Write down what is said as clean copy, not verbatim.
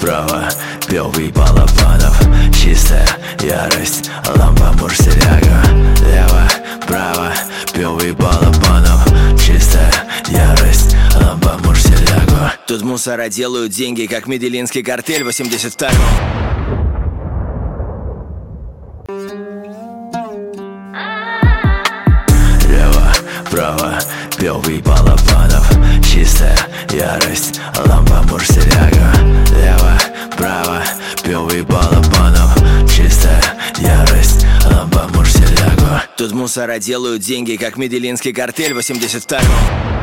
право, пёвый Балабанов. Чистая ярость, лампа Мурсеряга. Лево, право, пёвый Балабанов. Чистая ярость, лампа Мурсеряга. Тут мусора делают деньги, как Медельинский картель в 82-м. Право, пёвый Балабанов. Чистая ярость, лампа Мурсеряга. Лево, право, пёвый Балабанов. Чистая ярость, лампа Мурсеряга. Тут мусора делают деньги, как Медельинский картель в 82-м.